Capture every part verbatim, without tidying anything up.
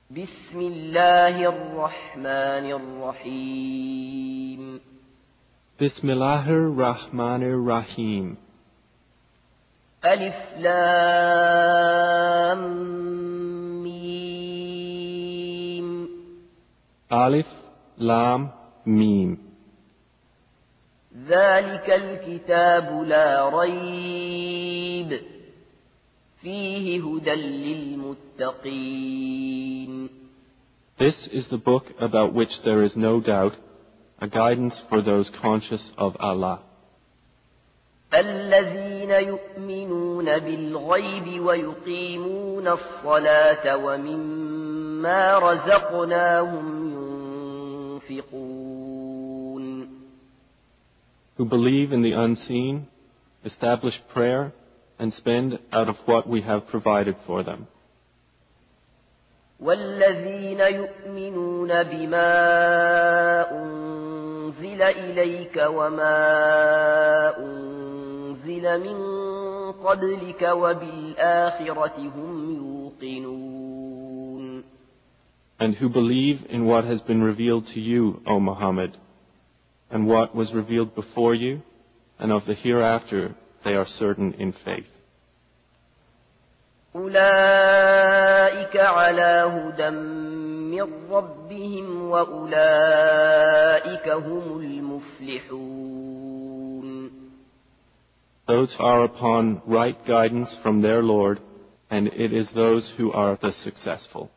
بسم الله الرحمن الرحيم Bismillahir Rahmanir Rahim. ألف لام ميم Alif Lam Mim. ذلك الكتاب لا ريب فيه هدى للمتقين. This is the book about which there is no doubt, a guidance for those conscious of Allah. الذين يؤمنون بالغيب ويقيمون الصلاة ومما رزقناهم ينفقون. Who believe in the unseen, establish prayer, and spend out of what we have provided for them. والذين يؤمنون بما أنزل إليك وما أنزل من قبلك وبالآخرة هم يوقنون. And who believe in what has been revealed to you, O Muhammad, and what was revealed before you, and of the hereafter they are certain in faith. أولئك على هدى من ربهم وأولئك هم المفلحون. Those are upon right guidance from their Lord, and it is those who are the successful.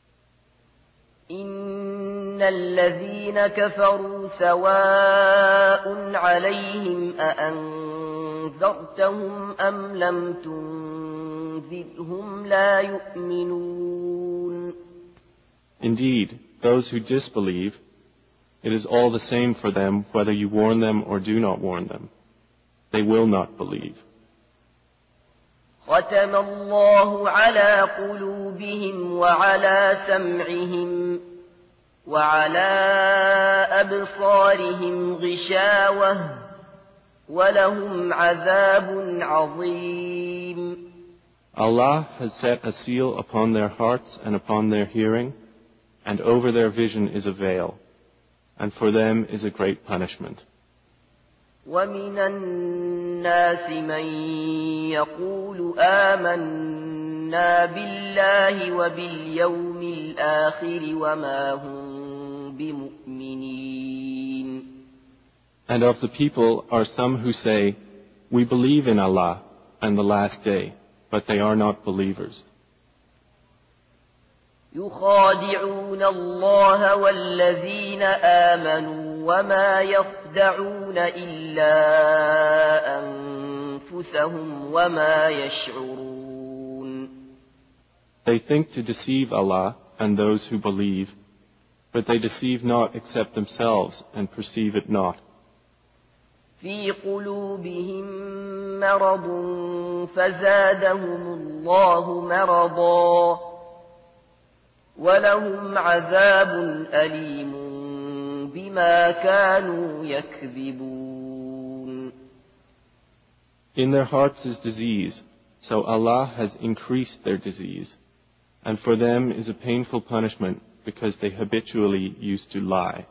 إن الذين كفروا سواء عليهم أأنذرتهم أم لم تنذرهم لا يؤمنون. Indeed, those who disbelieve, it is all the same for them whether you warn them or do not warn them. They will not believe. ختم الله على قلوبهم وعلى سمعهم وعلى أبصارهم غشاوة ولهم عذاب عظيم. Allah has set a seal upon their hearts and upon their hearing, and over their vision is a veil, and for them is a great punishment. ومن الناس من يقول آمنا بالله وباليوم الآخر وما هم بمؤمنين. And of the people are some who say, we believe in Allah and the last day, but they are not believers. يخادعون الله والذين آمنوا وما يخدعون إلا أنفسهم وما يشعرون. They think to deceive Allah and those who believe, but they deceive not except themselves and perceive it not. في قلوبهم مرض فزادهم الله مرضا ولهم عذاب أليم بما كانوا يكذبون. In their hearts is disease, so Allah has increased their disease, and for them is a painful punishment because they habitually used to lie.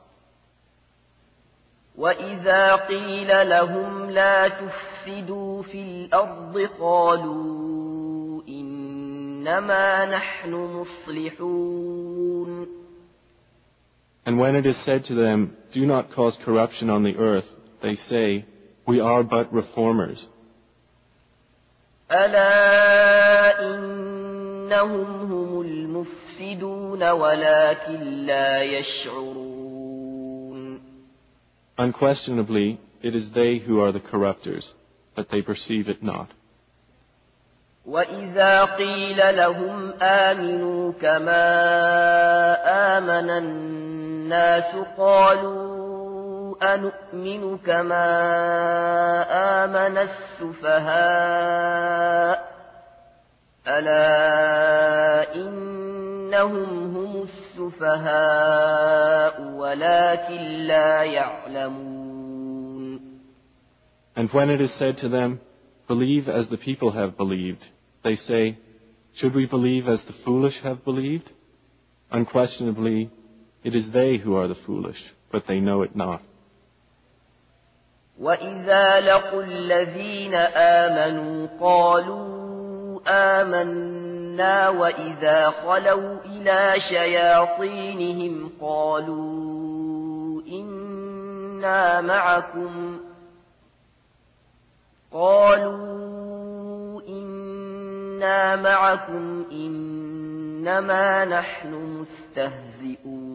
وإذا قيل لهم لا تفسدوا في الأرض قالوا إنما نحن مصلحون. And when it is said to them, do not cause corruption on the earth, they say, we are but reformers. ألا إنهم هم المفسدون ولكن لا يشعرون. Unquestionably, it is they who are the corrupters, but they perceive it not. وإذا قيل لهم آمنوا كما آمن الناس قالوا أنؤمن كما آمن السفهاء ألا إنهم هم السفهاء ولكن لا يعلمون. And when it is said to them, believe as the people have believed, they say, should we believe as the foolish have believed? Unquestionably, it is they who are the foolish, but they know it not. وَإِذَا لَقُوا الَّذِينَ آمَنُوا قَالُوا آمَنَّا وَإِذَا خَلَوْا إِلَى شَيَاطِينِهِمْ قَالُوا إِنَّا مَعَكُمْ قَالُوا إِنَّا مَعَكُمْ إِنَّمَا نَحْنُ مُسْتَهْزِئُونَ.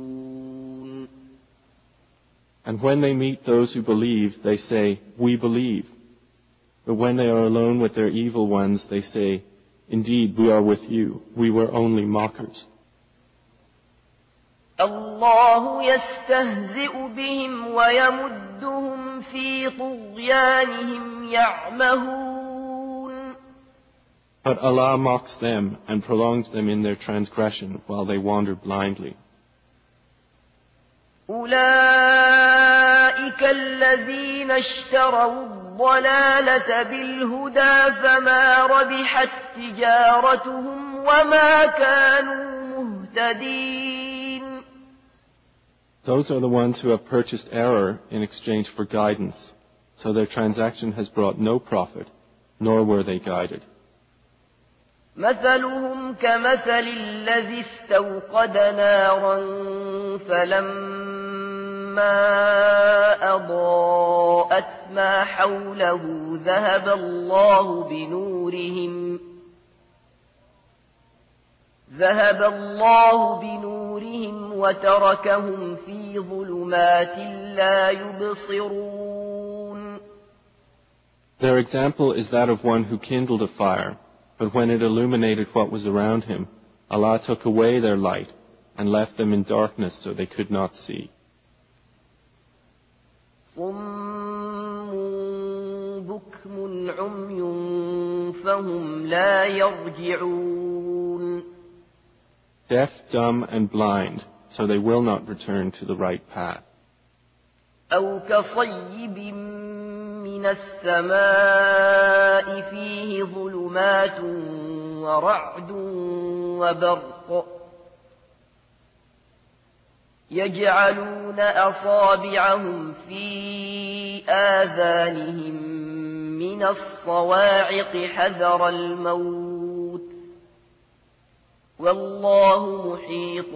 And when they meet those who believe, they say, "We believe." But when they are alone with their evil ones, they say, "Indeed, we are with you. We were only mockers." الله يستهزئ بهم ويمدهم في طغيانهم يعمهون. But Allah mocks them and prolongs them in their transgression while they wander blindly. أولئك الذين اشتروا الضلالة بالهدى فما ربحت تجارتهم وما كانوا مهتدين. Those are the ones who have purchased error in exchange for guidance, so their transaction has brought no profit, nor were they guided. مثلهم كمثل الذي استوقد نارا فلما أضاءت ما حوله ذهب الله بنورهم ذهب الله بنورهم وتركهم في ظلمات لا يبصرون. Their example is that of one who kindled a fire, but when it illuminated what was around him, Allah took away their light and left them in darkness so they could not see. صم بكم عمي فهم لا يرجعون. Deaf, dumb, and blind, so they will not return to the right path. أو كصيب من السماء فيه ظلمات ورعد وبرق يجعلون أصابعهم في آذانهم من الصواعق حذر الموت والله محيط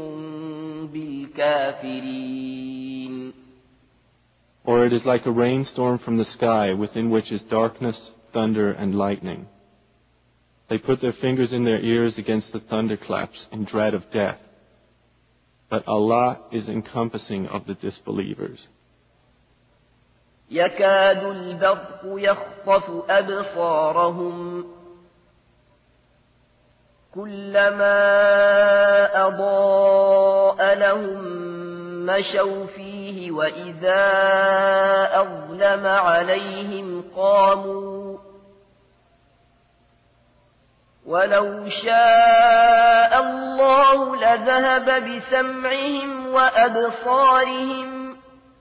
بالكافرين. Or it is like a rainstorm from the sky within which is darkness, thunder, and lightning. They put their fingers in their ears against the thunderclaps in dread of death. But Allah is encompassing of the disbelievers. يكاد البرق يخطف أبصارهم كلما أضاء لهم مشوا فيه وإذا أظلم عليهم قاموا ولو شاء الله لذهب بسمعهم وأبصارهم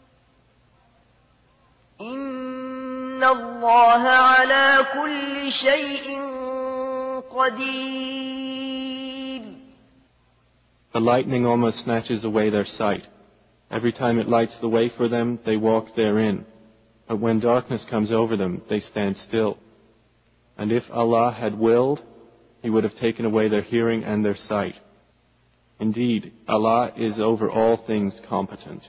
إن الله على كل شيء قدير. The lightning almost snatches away their sight. Every time it lights the way for them, they walk therein. But when darkness comes over them, they stand still. And if Allah had willed, He would have taken away their hearing and their sight. Indeed, Allah is over all things competent.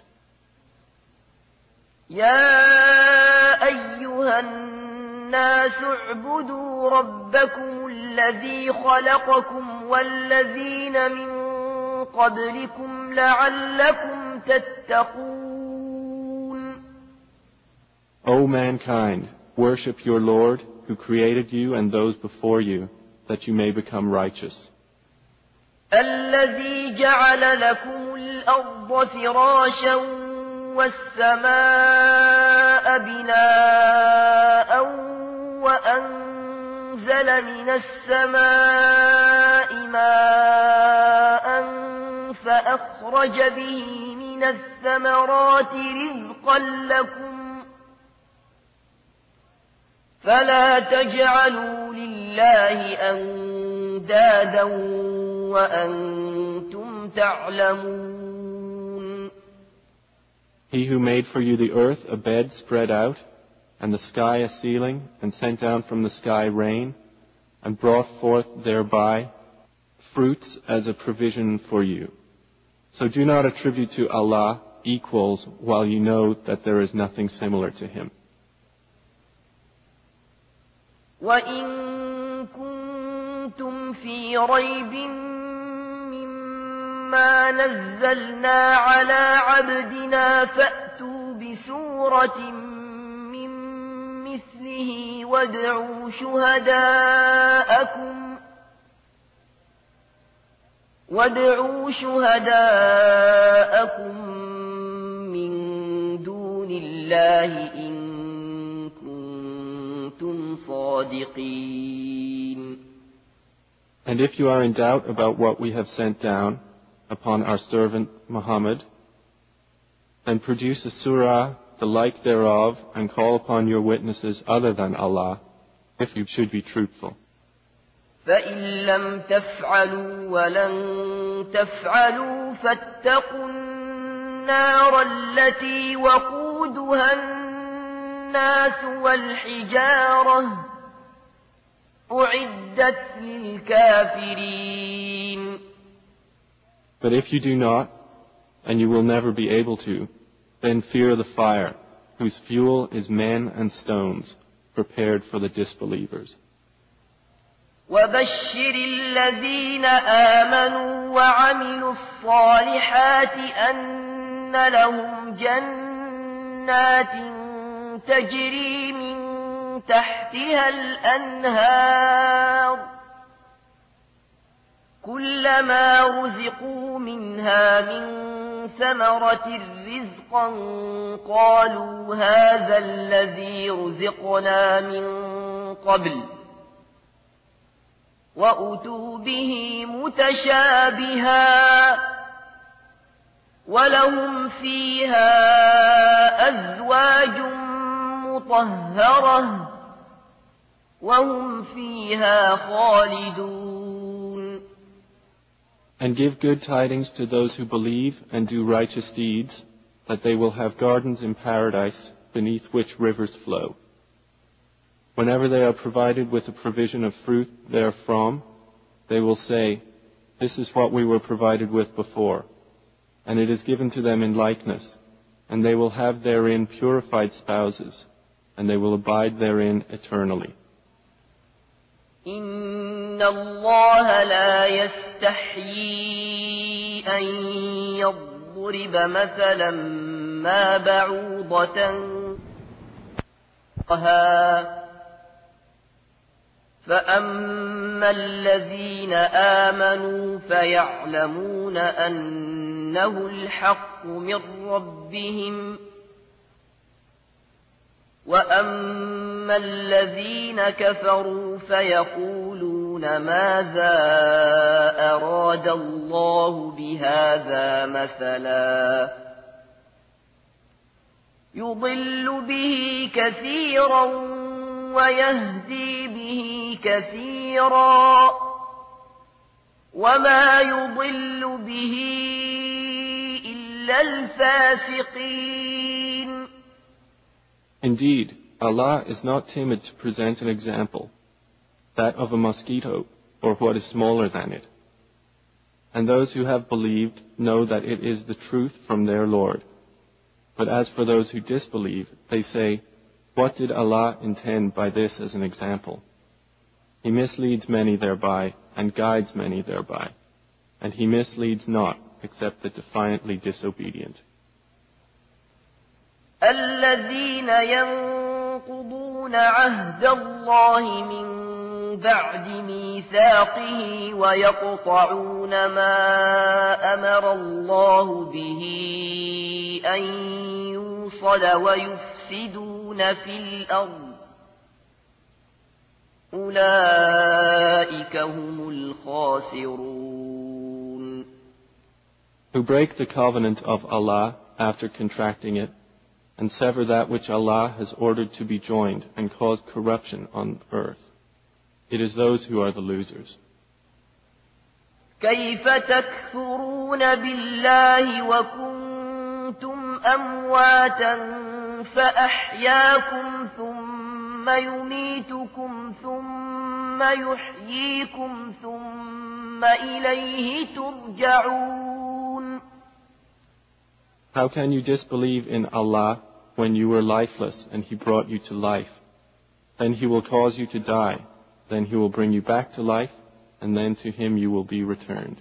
يا أيها الناس اعبدوا ربكم الذي خلقكم والذين من قبلكم لعلكم تتقون. O mankind, worship your Lord who created you and those before you, that you may become righteous. الذي جعل لكم الأرض فراشا والسماء بناء وأنزل من السماء ماء فأخرج به من الثمرات رزقا لكم فلا تجعلوا لله أندادا وأنتم تعلمون. He who made for you the earth a bed spread out, and the sky a ceiling, and sent down from the sky rain, and brought forth thereby fruits as a provision for you. So do not attribute to Allah equals while you know that there is nothing similar to Him. وَإِن كُنتُمْ فِي رَيْبٍ مِّمَّا نَزَّلْنَا عَلَى عَبْدِنَا فَأْتُوا بِسُورَةٍ مِّن مِّثْلِهِ وَادْعُوا شُهَدَاءَكُمْ وَادْعُوا شُهَدَاءَكُمْ مِن دُونِ اللَّهِ إِن كُنتُمْ صَادِقِينَ. And if you are in doubt about what we have sent down upon our servant Muhammad, then produce a surah, the like thereof, and call upon your witnesses other than Allah, if you should be truthful. فَإِن لَّمْ تَفْعَلُوا وَلَن تَفْعَلُوا فَاتَّقُوا النَّارَ الَّتِي وَقُودُهَا النَّاسُ وَالْحِجَارَةُ أُعِدَّتْ لِلْكَافِرِينَ. But if you do not, and you will never be able to, then fear the fire, whose fuel is men and stones, prepared for the disbelievers. وَبَشِّرِ الَّذِينَ آمَنُوا وَعَمِلُوا الصَّالِحَاتِ أَنَّ لَهُمْ جَنَّاتٍ تَجْرِي مِن تَحْتِهَا الْأَنْهَارُ كُلَّمَا رُزِقُوا مِنْهَا مِن ثَمَرَةٍ رِزْقًا قَالُوا هَذَا الَّذِي رُزِقْنَا مِن قَبْلُ وَأُتُوا بِهِ مُتَشَابِهًا وَلَهُمْ فِيهَا أَزْوَاجٌ مُطَهَّرَةٌ وَهُمْ فِيهَا خَالِدُونَ. And give good tidings to those who believe and do righteous deeds, that they will have gardens in paradise beneath which rivers flow. Whenever they are provided with a provision of fruit therefrom, they will say, "This is what we were provided with before," and it is given to them in likeness, and they will have therein purified spouses, and they will abide therein eternally. إِنَّ اللَّهَ لَا يَسْتَحْيِي أَن يَضْرِبَ مَثَلًا مَّا بَعُوضَةً فَأَمَّا الَّذِينَ آمَنُوا فَيَعْلَمُونَ أَنَّهُ الْحَقُّ مِن رَّبِّهِمْ وَأَمَّا الَّذِينَ كَفَرُوا فَيَقُولُونَ مَاذَا أَرَادَ اللَّهُ بِهَذَا مَثَلًا يُضِلُّ بِهِ كَثِيرًا وَيَهْدِي بِهِ كَثِيرًا وَمَا يُضِلُّ بِهِ إِلَّا الْفَاسِقِينَ. Indeed, Allah is not timid to present an example, that of a mosquito, or what is smaller than it. And those who have believed know that it is the truth from their Lord. But as for those who disbelieve, they say, "What did Allah intend by this as an example?" He misleads many thereby, and guides many thereby, and He misleads not except the defiantly disobedient. الَّذِينَ يَنقُضُونَ عَهْدَ اللَّهِ مِن بَعْدِ مِيثَاقِهِ وَيَقْطَعُونَ مَا أَمَرَ اللَّهُ بِهِ أَن يُوصَلَ وَيُفْسِدُونَ فِي الْأَرْضِ أُولَئِكَ هُمُ الْخَاسِرُونَ. Who break the covenant of Allah after contracting it, and sever that which Allah has ordered to be joined, and cause corruption on earth. It is those who are the losers. كيف تكفرون بالله وكنتم أمواتا فأحياكم ثم يميتكم ثم يحييكم ثم إليه ترجعون. How can you disbelieve in Allah when you were lifeless and He brought you to life? Then He will cause you to die. Then He will bring you back to life, and then to Him you will be returned.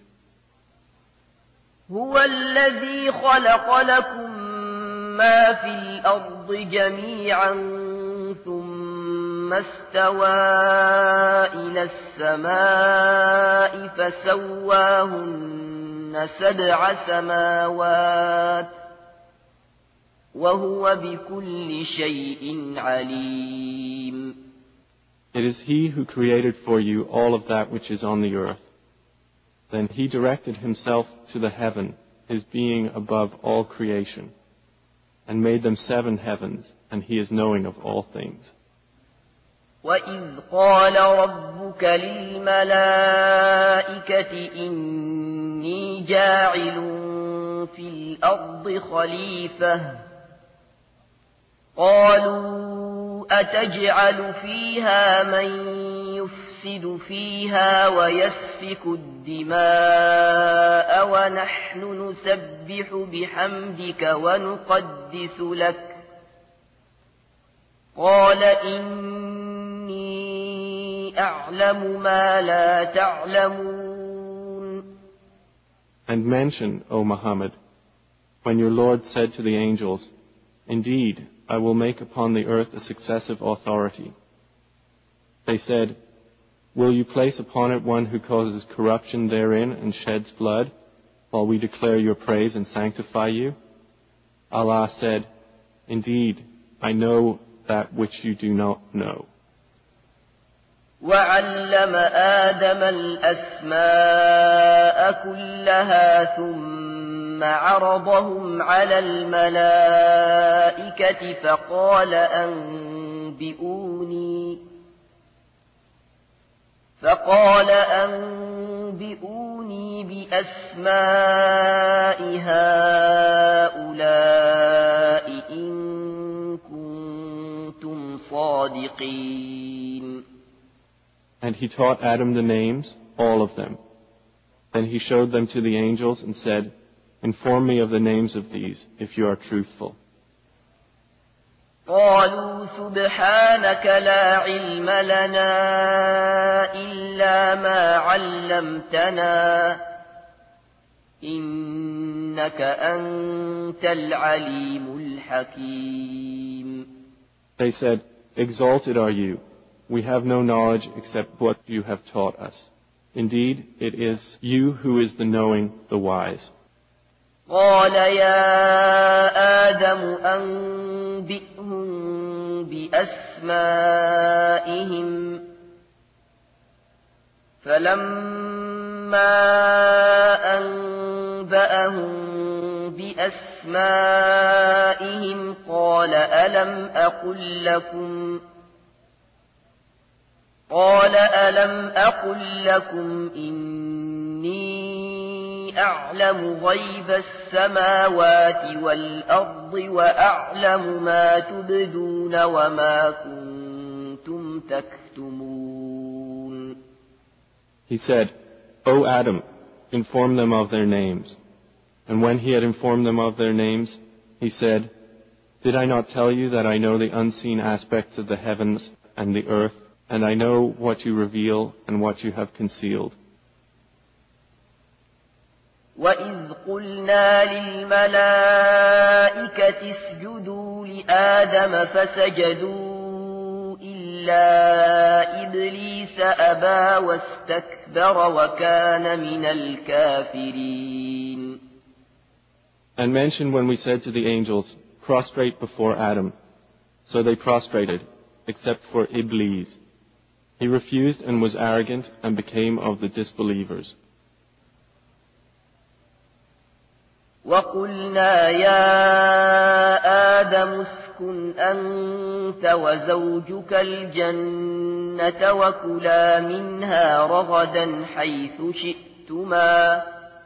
هو الذي خلق لكم ما في الأرض جميعا ثم استوى إلى السماء فسواهن سبع سماوات وهو بكل شيء عليم. It is He who created for you all of that which is on the earth. Then He directed Himself to the heaven, His being above all creation, and made them seven heavens, and He is knowing of all things. وَإِذْ قَالَ رَبُّكَ لِلْمَلَائِكَةِ إِنِّي جَاعِلٌ فِي الْأَرْضِ خَلِيفَةً قَالُوا أَتَجْعَلُ فِيهَا مَن يُفْسِدُ فِيهَا وَيَسْفِكُ الدِّمَاءَ وَنَحْنُ نُسَبِّحُ بِحَمْدِكَ وَنُقَدِّسُ لَكَ قَالَ إِنِّي أَعْلَمُ مَا لَا تَعْلَمُونَ. And mention, O Muhammad, when your Lord said to the angels, "Indeed, I will make upon the earth a successive authority." They said, "Will you place upon it one who causes corruption therein and sheds blood, while we declare your praise and sanctify you?" Allah said, "Indeed, I know that which you do not know." وَعَلَّمَ آدَمَ الْأَسْمَاءَ كُلَّهَا ثُمَّ عَرَضَهُمْ عَلَى الْمَلَائِكَةِ فَقَالَ أَنبِئُونِي فَقَالَ أَنبِئُونِي بِأَسْمَاءِ هَؤُلَاءِ إِن كُنتُمْ صَادِقِينَ. And He taught Adam the names, all of them. Then He showed them to the angels and said, "Inform me of the names of these, if you are truthful." قالوا سبحانك لا علم لنا إلا ما علمتنا إنك أنت العليم الحكيم. They said, "Exalted are you. We have no knowledge except what you have taught us. Indeed, it is you who is the knowing, the wise." قال يا آدم أنبئهم بأسمائهم فلما أنبأهم بأسمائهم قال ألم أقل لكم قال ألم أقل لكم إني أعلم غيب السماوات والأرض وأعلم ما تبدون وما كنتم تكتمون. He said, "O Adam, inform them of their names." And when he had informed them of their names, he said, "Did I not tell you that I know the unseen aspects of the heavens and the earth, and I know what you reveal and what you have concealed?" وَإِذْ قُلْنَا لِلْمَلَائِكَةِ اسْجُدُوا لِآدَمَ فَسَجَدُوا إِلَّا إِبْلِيسَ أَبَى وَاسْتَكْبَرَ وَكَانَ مِنَ الْكَافِرِينَ. And mention when we said to the angels, "Prostrate before Adam." So they prostrated, except for Iblis. He refused and was arrogant and became of the disbelievers. وَقُلْنَا يَا آدَمُ اسْكُنْ أَنْتَ وَزَوْجُكَ الْجَنَّةَ وَكُلَا مِنْهَا رَغَدًا حَيْثُ شِئْتُمَا شئتما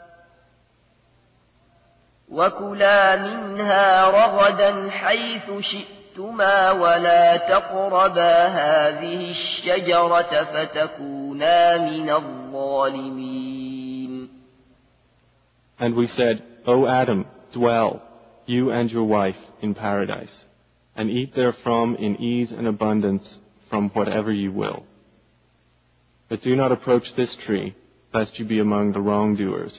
وكلا منها رغدا حيث شئتما ولا تقربا هذه الشجرة فتكونا من الظالمين. And we said, O Adam, dwell, you and your wife, in paradise, and eat therefrom in ease and abundance from whatever you will. But do not approach this tree, lest you be among the wrongdoers.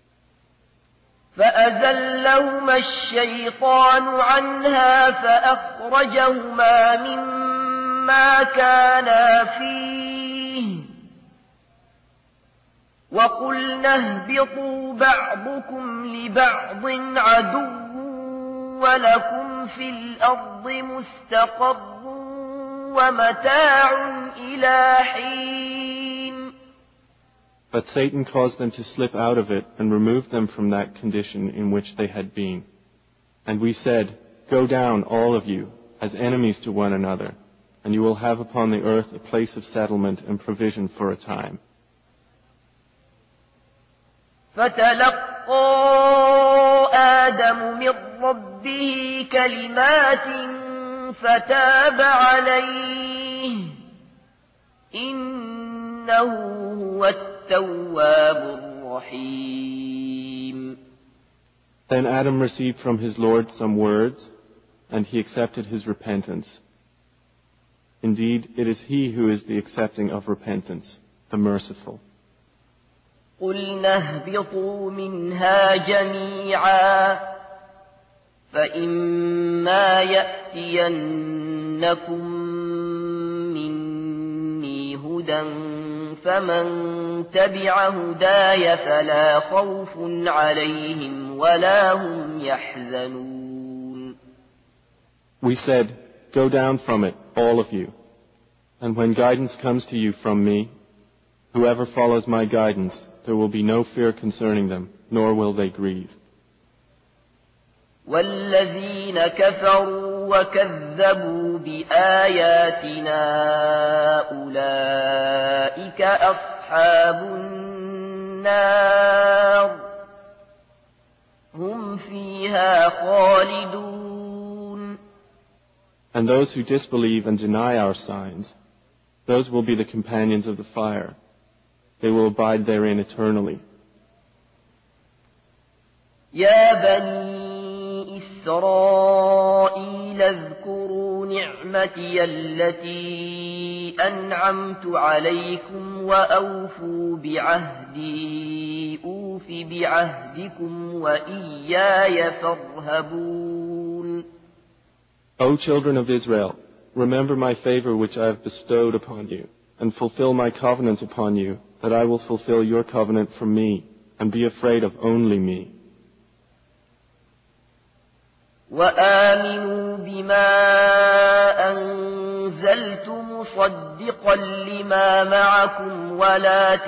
فأزلهما الشيطان عنها فأخرجهما مما كانا فيه وقلنا اهبطوا بعضكم لبعض عدو ولكم في الأرض مستقر ومتاع إلى حين. But Satan caused them to slip out of it and removed them from that condition in which they had been. And we said, go down, all of you, as enemies to one another, and you will have upon the earth a place of settlement and provision for a time. فتلقى آدم من ربه كلمات فتاب عليه إنه هو التواب الرحيم. Then Adam received from his Lord some words, and he accepted his repentance. Indeed, it is he who is the accepting of repentance, the merciful. قُلْنَا اهْبِطُوا مِنْهَا جَمِيعًا فَإِمَّا يَأْتِيَنَّكُمْ مِنِّي هُدًى فَمَنْ تَبِعَ هُدَايَ فَلَا خَوْفٌ عَلَيْهِمْ وَلَا هُمْ يَحْزَنُونَ. We said, go down from it, all of you. And when guidance comes to you from me, whoever follows my guidance, there will be no fear concerning them, nor will they grieve. وَالَّذِينَ كَفَرُوا وَكَذَّبُوا بِآيَاتِنَا أُولَئِكَ أَصْحَابُ النَّارِ هُمْ فِيهَا خَالِدُونَ. And those who disbelieve and deny our signs, those will be the companions of the fire. They will abide therein eternally. يا بني إسرائيل اذكروا نعمتي التي أنعمت عليكم وأوفوا بعهدي أوف بعهدكم وإياي فارهبون. O children of Israel, remember my favor which I have bestowed upon you, and fulfill my covenant upon you, that I will fulfill your covenant from me, and be afraid of only me. وآمنوا بما أنزلت مصدقا لما معكم ولا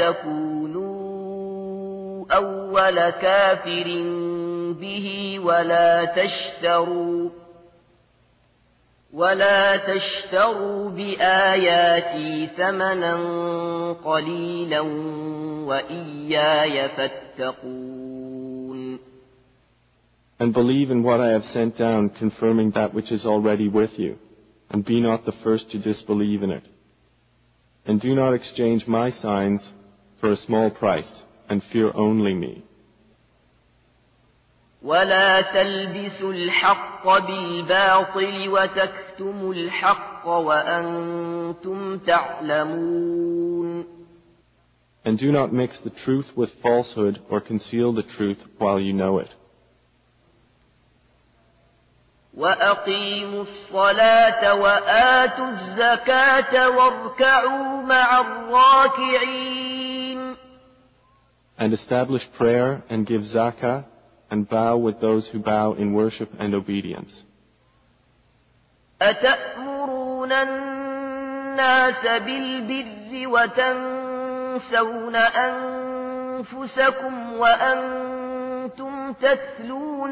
تكونوا أول كافر به ولا تشتروا ولا تشتروا بآياتي ثمنا قليلا وإياي فاتقون. And believe in what I have sent down, confirming that which is already with you, and be not the first to disbelieve in it. And do not exchange my signs for a small price, and fear only me. ولا تلبسوا الحق بالباطل وتكتموا الحق وأنتم تعلمون. And do not mix the truth with falsehood or conceal the truth while you know it. وأقيموا الصلاة وآتوا الزكاة واركعوا مع الراكعين. And establish prayer and give zakah and bow with those who bow in worship and obedience. أتأمرون الناس بالبر وتنسون أنفسكم وأنتم تتلون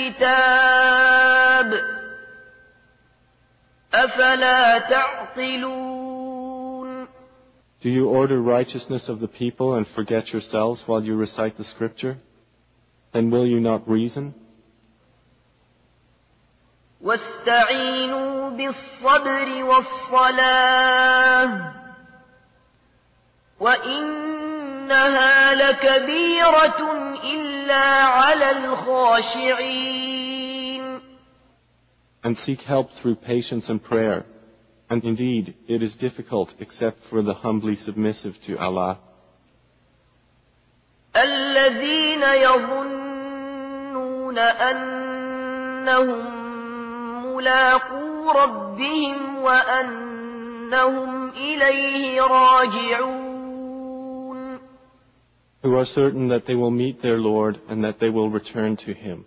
الكتاب أفلا تعقلون. Do you order righteousness of the people and forget yourselves while you recite the scripture? Then will you not reason? واستعينوا بالصبر والصلاة وإنها لكبيرة إلا على الخاشعين. And seek help through patience and prayer. And indeed, it is difficult except for the humbly submissive to Allah. الذين يظنون أنهم ملاقو ربهم وأنهم إليه راجعون. Who are certain that they will meet their Lord and that they will return to Him.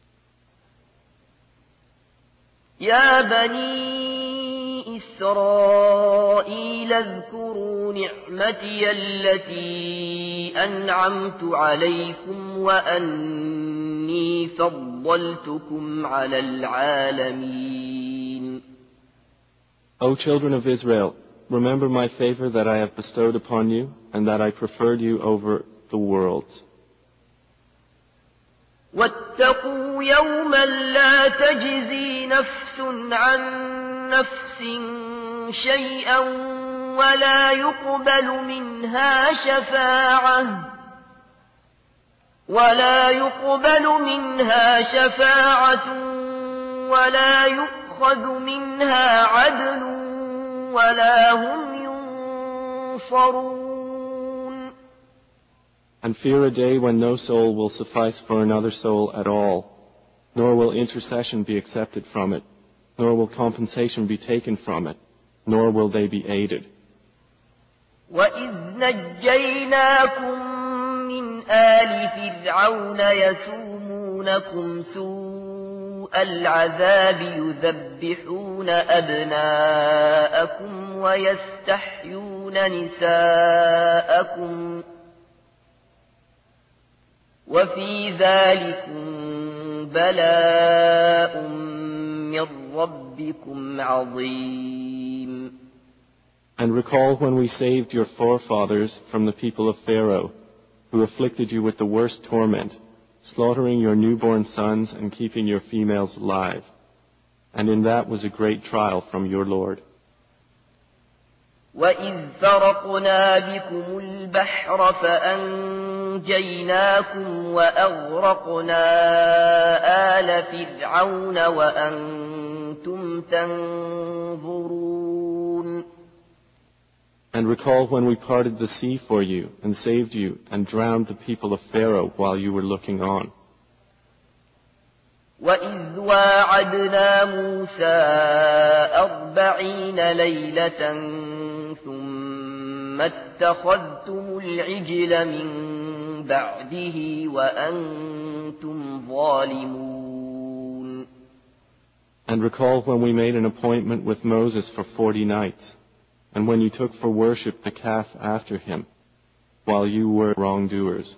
يا بني إسرائيل اذكروا نعمتي التي أنعمت عليكم وأني فضلتكم على العالمين. O children of Israel, remember my favor that I have bestowed upon you and that I preferred you over the worlds. واتقوا يوما لا تجزي نفس عن نفس شيئا ولا يقبل منها شفاعة ولا يقبل منها شفاعة ولا يؤخذ منها عدل ولا هم ينصرون. And fear a day when no soul will suffice for another soul at all, nor will intercession be accepted from it, nor will compensation be taken from it, nor will they be aided. وَإِذْ نَجَّيْنَاكُمْ مِنْ آلِ فِرْعَوْنَ يَسُومُونَكُمْ سُوءَ الْعَذَابِ يُذَبِّحُونَ أَبْنَاءَكُمْ وَيَسْتَحْيُونَ نِسَاءَكُمْ وَفِي ذَلِكُمْ بَلَاءٌ مِّن رَّبِّكُمْ عَظِيمٌ. And recall when we saved your forefathers from the people of Pharaoh, who afflicted you with the worst torment, slaughtering your newborn sons and keeping your females alive. And in that was a great trial from your Lord. وَإِذْ فَرَقْنَا بِكُمُ الْبَحْرَ فَأَنْجَيْنَاكُمْ وَأَغْرَقْنَا آلَ فِرْعَوْنَ وَأَنْتُمْ تَنْظُرُونَ. And recall when we parted the sea for you and saved you and drowned the people of Pharaoh while you were looking on. وَإِذْ وَاعَدْنَا مُوسَى أَرْبَعِينَ لَيْلَةً ثُمَّ اتَّخَذْتُمُ الْعِجْلَ مِنْ بَعْدِهِ وَأَنْتُمْ ظَالِمُونَ. And recall when we made an appointment with Moses for forty nights, and when you took for worship the calf after him, while you were wrongdoers.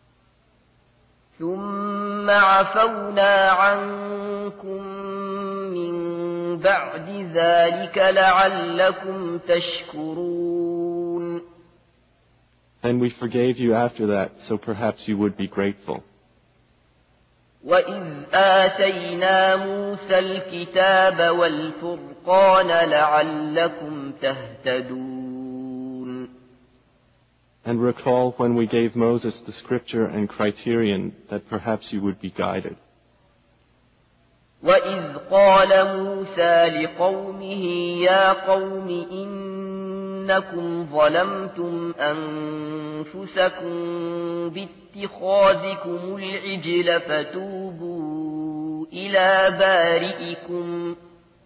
ثُمَّ عَفَوْنَا عَنْكُمْ مِنْ بَعْدِ ذَلِكَ لَعَلَّكُمْ تَشْكُرُونَ. Then we forgave you after that, so perhaps you would be grateful. وَإِذْ آتَيْنَا مُوسَى الْكِتَابَ وَالْفُرْقَانَ لَعَلَّكُمْ تَهْتَدُونَ. And recall when we gave Moses the scripture and criterion that perhaps you would be guided. وَإِذْ قَالَ مُوسَى لِقَوْمِهِ يَا قَوْمِ إِنَّكُمْ ظَلَمْتُمْ أَنفُسَكُمْ بِاتِّخَاذِكُمُ الْعِجْلَ فَتُوبُوا إِلَى بَارِئِكُمْ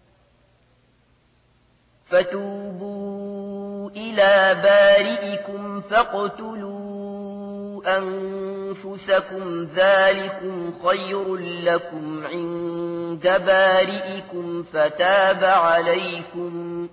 فَتُوبُوا إِلَى بَارِئِكُمْ فَاقْتُلُوا أَنفُسَكُمْ ذَلِكُمْ خَيْرٌ لَكُمْ عِندَ بَارِئِكُمْ فَتَابَ عَلَيْكُمْ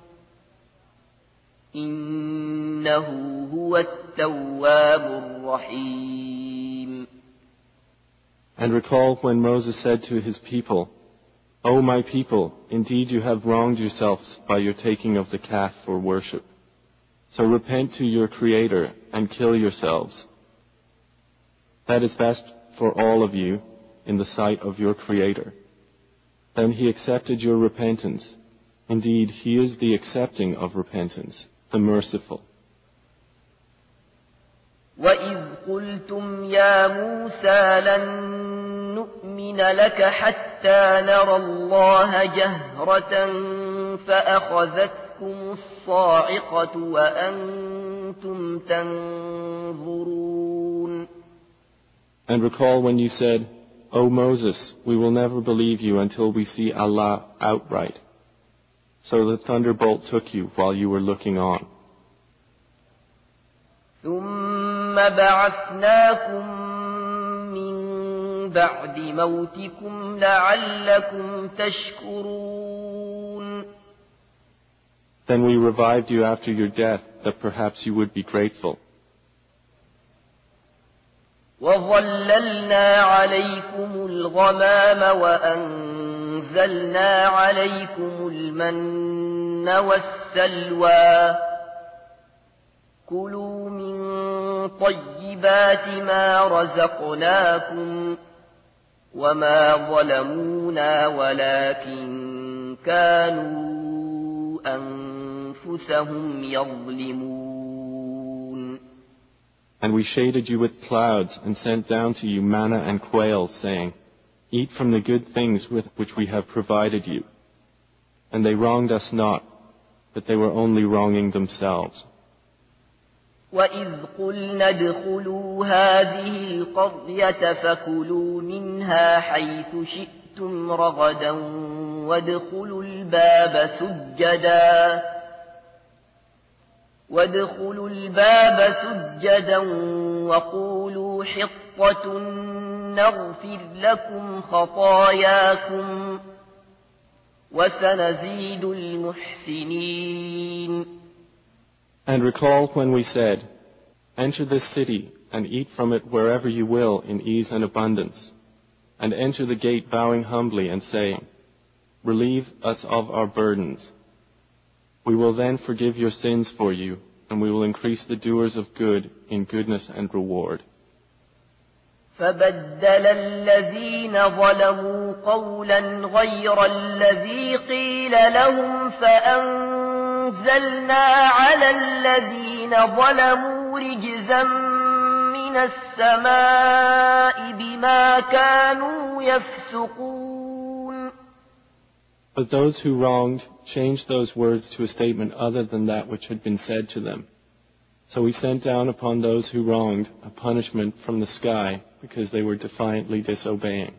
إِنَّهُ هُوَ التَّوَّابُ الرَّحِيمُ. And recall when Moses said to his people, O my people, indeed you have wronged yourselves by your taking of the calf for worship. So repent to your Creator and kill yourselves. That is best for all of you in the sight of your Creator. Then He accepted your repentance. Indeed, He is the accepting of repentance, the merciful. وَإِذْ قُلْتُمْ يَا مُوسَى لَن نُّؤْمِنَ لَكَ حَتَّى نَرَى اللَّهَ جَهْرَةً فَأَخَذَتْكُمُ الصَّاعِقَةُ وَأَنْتُمْ تَنظُرُونَ. And recall when you said, O Moses, we will never believe you until we see Allah outright. So the thunderbolt took you while you were looking on. ثُمَّ بَعَثْنَاكُمْ مِنْ بَعْدِ مَوْتِكُمْ لَعَلَّكُمْ تَشْكُرُونَ. Then we revived you after your death, that perhaps you would be grateful. وَظَلَّلْنَا عَلَيْكُمُ الْغَمَامَ وَأَنزَلْنَا عَلَيْكُمُ الْمَنَّ وَالسَّلْوَىٰ كُلُوا مِن طَيِّبَاتِ مَا رَزَقْنَاكُمْ وَمَا ظَلَمُونَا وَلَكِن كَانُوا أَنفُسَهُمْ يَظْلِمُونَ. And we shaded you with clouds and sent down to you manna and quail, saying, Eat from the good things with which we have provided you. And they wronged us not, but they were only wronging themselves. وَإِذْ قُلْنَا ادْخُلُوا هَٰذِهِ الْقَرْيَةَ فَكُلُوا مِنْهَا حَيْثُ شِئْتُمْ رَغَدًا وَادْخُلُوا الْبَابَ سُجَّدًا وَادْخُلُوا الْبَابَ سُجَّدًا وَقُولُوا حِطَّةٌ نَغْفِرْ لَكُمْ خَطَايَاكُمْ وَسَنَزِيدُ الْمُحْسِنِينَ. And recall when we said, Enter this city and eat from it wherever you will in ease and abundance, and enter the gate bowing humbly and saying, Relieve us of our burdens. We will then forgive your sins for you, and we will increase the doers of good in goodness and reward. فَبَدَّلَ الَّذِينَ ظَلَمُوا قَوْلًا غَيْرَ الَّذِي قِيلَ لَهُمْ فَأَنزَلْنَا عَلَى الَّذِينَ ظَلَمُوا رِجْزًا مِّنَ السَّمَاءِ بِمَا كَانُوا يَفْسُقُونَ. But those who wronged changed those words to a statement other than that which had been said to them. So we sent down upon those who wronged a punishment from the sky because they were defiantly disobeying.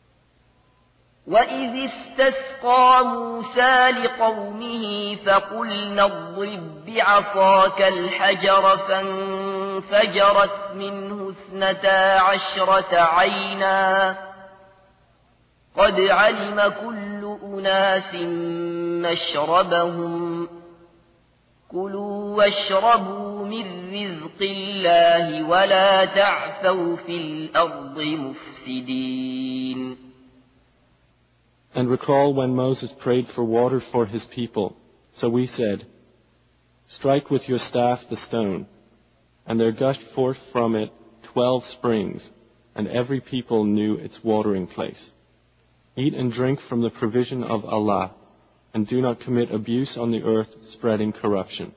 وَإِذِ اسْتَسْقَىٰ مُوسَىٰ لِقَوْمِهِ فَقُلْنَا اضْرِب بِّعَصَاكَ الْحَجَرَ فَانفَجَرَتْ مِنْهُ اثْنَتَا عَشْرَةَ عَيْنًا قَدْ عَلِمَ كُلُّ أُنَاسٍ مَّشْرَبَهُمْ كُلُوا وَاشْرَبُوا مِن رِّزْقِ اللَّهِ وَلَا تَعْثَوْا فِي الْأَرْضِ مُفْسِدِينَ. And recall when Moses prayed for water for his people. So we said, Strike with your staff the stone, and there gushed forth from it twelve springs, and every people knew its watering place. Eat and drink from the provision of Allah, and do not commit abuse on the earth, spreading corruption.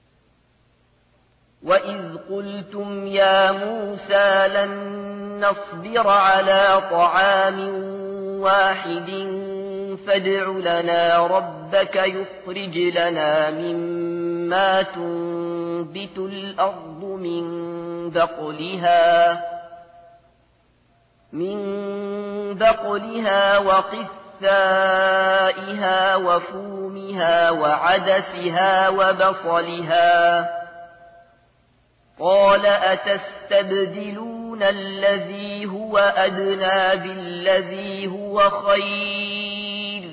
وَإِذْ قُلْتُمْ يَا مُوسَىٰ لَن نَّصْبِرَ عَلَىٰ طَعَامٍ وَاحِدٍ فَادْعُ لَنَا رَبَّكَ يُخْرِجْ لَنَا مِمَّا تُنبِتُ الْأَرْضُ مِن بَقْلِهَا مِن بَقْلِهَا وَقِثَّائِهَا وَفُومِهَا وَعَدَسِهَا وَبَصَلِهَا قَالَ أَتَسْتَبْدِلُونَ الَّذِي هُوَ أَدْنَىٰ بِالَّذِي هُوَ خَيْرٌ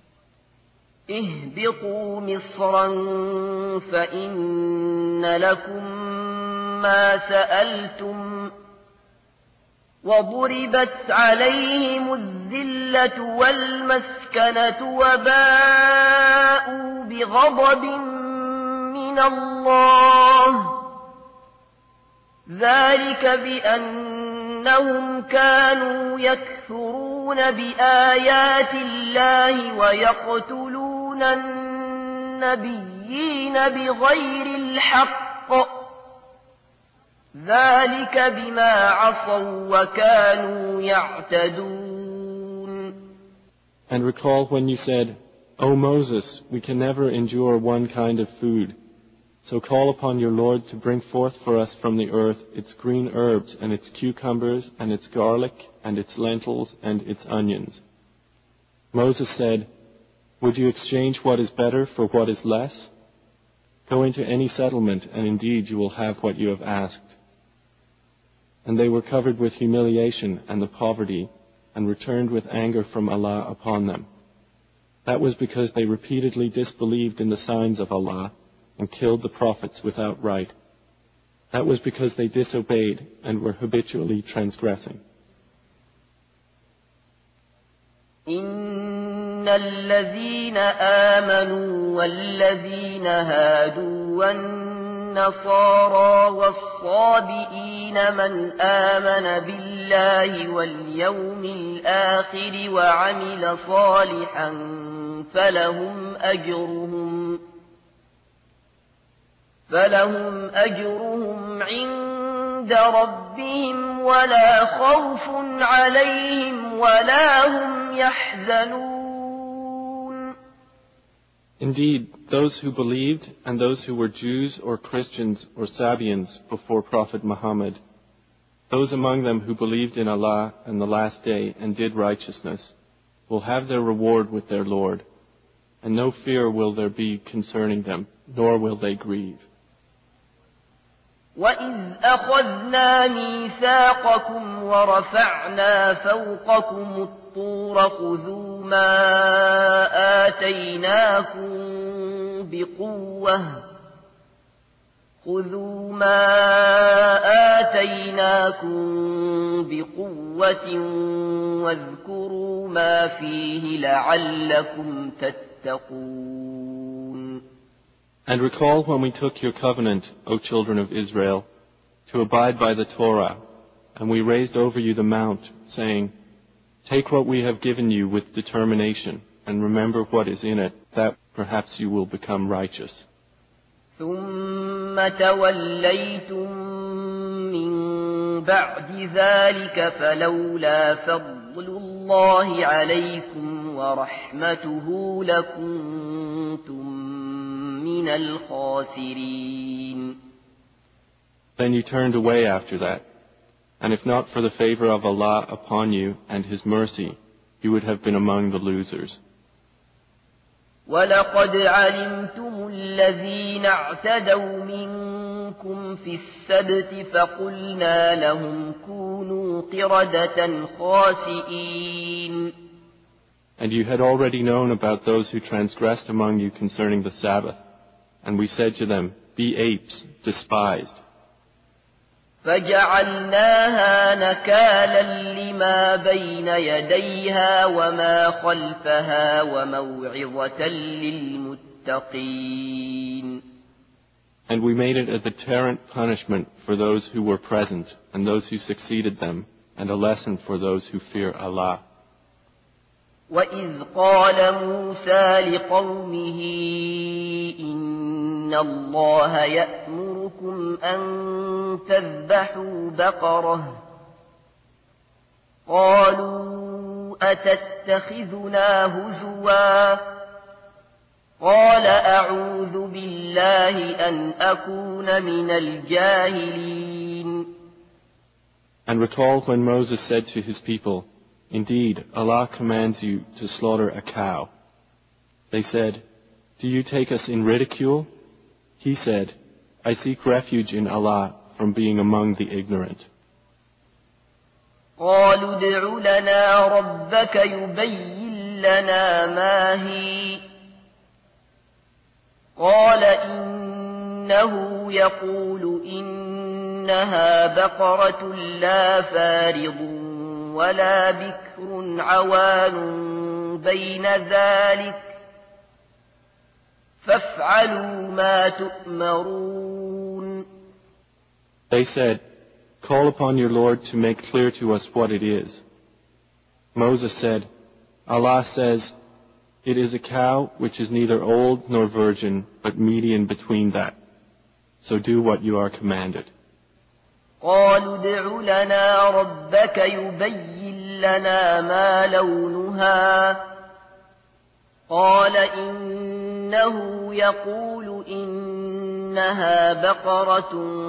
اهْبِطُوا مِصْرًا فَإِنَّ لَكُم مَّا سَأَلْتُمْ وَضُرِبَتْ عَلَيْهِمُ الذِّلَّةُ وَالْمَسْكَنَةُ وَبَاءُوا بِغَضَبٍ من الله ذلك بأنهم كانوا يكفرون بآيات الله ويقتلون النبيين بغير الحق ذلك بما عصوا وكانوا يعتدون. And recall when you said, O Moses, we can never endure one kind of food. So call upon your Lord to bring forth for us from the earth its green herbs and its cucumbers and its garlic and its lentils and its onions. Moses said, would you exchange what is better for what is less? Go into any settlement and indeed you will have what you have asked. And they were covered with humiliation and the poverty and returned with anger from Allah upon them. That was because they repeatedly disbelieved in the signs of Allah and killed the prophets without right. That was because they disobeyed and were habitually transgressing. إن الذين آمنوا والذين هادوا والنصارى والصابئين من آمن بالله واليوم الآخر وعمل صالحا فلهم أجرهم فلهم أجرهم عند ربهم ولا خوف عليهم ولا هم يحزنون. Indeed, those who believed and those who were Jews or Christians or Sabians before Prophet Muhammad, those among them who believed in Allah and the last day and did righteousness, will have their reward with their Lord, and no fear will there be concerning them, nor will they grieve. وَإِذْ أَخَذْنَا مِيثَاقَكُمْ وَرَفَعْنَا فَوْقَكُمُ الطُّورَ خُذُوا مَا آتَيْنَاكُمْ بِقُوَّةٍ خُذُوا مَا آتَيْنَاكُمْ بِقُوَّةٍ وَاذْكُرُوا مَا فِيهِ لَعَلَّكُمْ تَتَّقُونَ. And recall when we took your covenant, O children of Israel, to abide by the Torah, and we raised over you the mount, saying, take what we have given you with determination, and remember what is in it, that perhaps you will become righteous. ثُمَّ تَوَلَّيْتُم مِّن بَعْدِ ذَلِكَ فَلَوْلَا فَضْلُ اللَّهِ عَلَيْكُمْ وَرَحْمَتُهُ لَكُنتُم مِّنَ الْخَاسِرِينَ. Then you turned away after that, and if not for the favor of Allah upon you and His mercy, you would have been among the losers. وَلَقَدْ عَلِمْتُمُ الَّذِينَ اعْتَدَوْا مِنكُمْ فِي السَّبْتِ فَقُلْنَا لَهُمْ كُونُوا قِرَدَةً خَاسِئِينَ. And you had already known about those who transgressed among you concerning the Sabbath, and we said to them, be apes, despised. فَجَعَلْنَاهَا نَكَالًا لِمَا بَيْنَ يَدَيْهَا وَمَا خَلْفَهَا وَمَوْعِظَةً لِلْمُتَّقِينَ. And we made it a deterrent punishment for those who were present and those who succeeded them, and a lesson for those who fear Allah. وَإِذْ قَالَ مُوسَى لِقَوْمِهِ إِنَّ اللَّهَ يَأْمُرُكُمْ أَن تَذْبَحُوا بَقَرَةً قَالُوا أَتَتَّخِذُنَا هُزُوًا قَالَ أَعُوذُ بِاللَّهِ أَنْ أَكُونَ مِنَ الْجَاهِلِينَ. And recall when Moses said to his people, indeed, Allah commands you to slaughter a cow. They said, do you take us in ridicule? He said, I seek refuge in Allah from being among the ignorant. قالوا ادع لنا ربك يبين لنا ما هي قال إنه يقول إنها بقرة لا فارض ولا بكر عوان بين ذلك فافعلوا ما تؤمرون. They said, "Call upon your Lord to make clear to us what it is." Moses said, "Allah says, it is a cow which is neither old nor virgin, but median between that. So do what you are commanded." قالوا ادع لنا ربك يبين لنا ما لونها قال إنه يقول إنها بقرة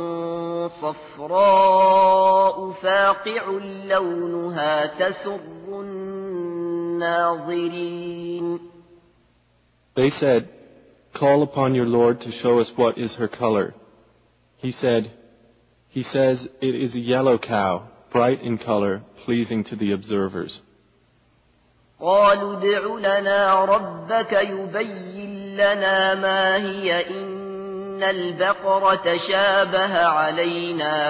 صفراء فاقع لونها تسر الناظرين. They said, "Call upon your Lord to show us what is her color." He said, He says it is a yellow cow, bright in color, pleasing to the observers. قالوا ادع لنا ربك يبين لنا ما هي إن البقرة شابه علينا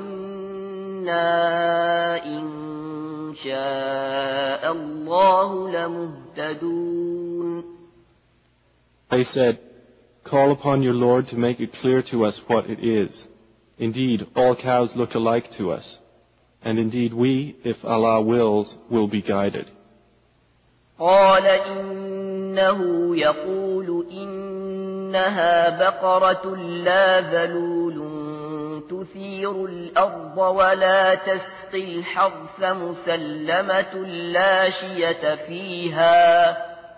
وإنا إن شاء الله لمهتدون. They said, "Call upon your Lord to make it clear to us what it is. Indeed, all cows look alike to us, and indeed we, if Allah wills, will be guided." قال إنه يقول إنها بقرة لا ذلول تثير الأرض ولا تسقي الحرث مسلمة لا شية فيها.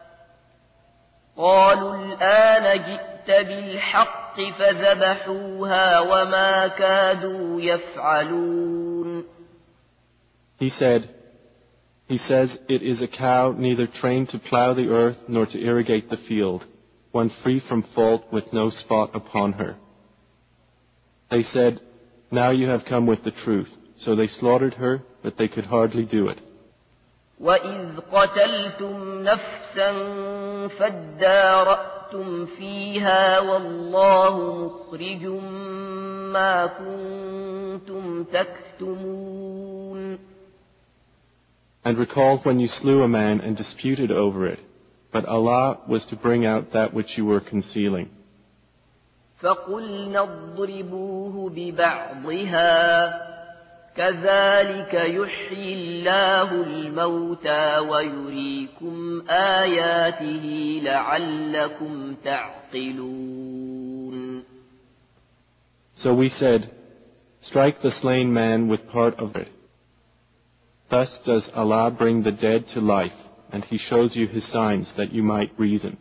قالوا الآن جئت بالحق فذبحوها وما كادوا يفعلون. He said, He says it is a cow neither trained to plow the earth nor to irrigate the field, one free from fault with no spot upon her. They said, "Now you have come with the truth." So they slaughtered her, but they could hardly do it. وَإِذْ قَتَلْتُمْ نَفْسًا فَادَّارَأْتُمْ فِيهَا وَاللَّهُ مُخْرِجٌ مَا كُنْتُمْ تَكْتُمُونَ. And recall when you slew a man and disputed over it, but Allah was to bring out that which you were concealing. فَقُلْنَا اضْرِبُوهُ بِبَعْضِهَا كذلك يحيي الله الموتى ويريكم آياته لعلكم تعقلون. So we said, "Strike the slain man with part of it. Thus does Allah bring the dead to life, and He shows you His signs that you might reason."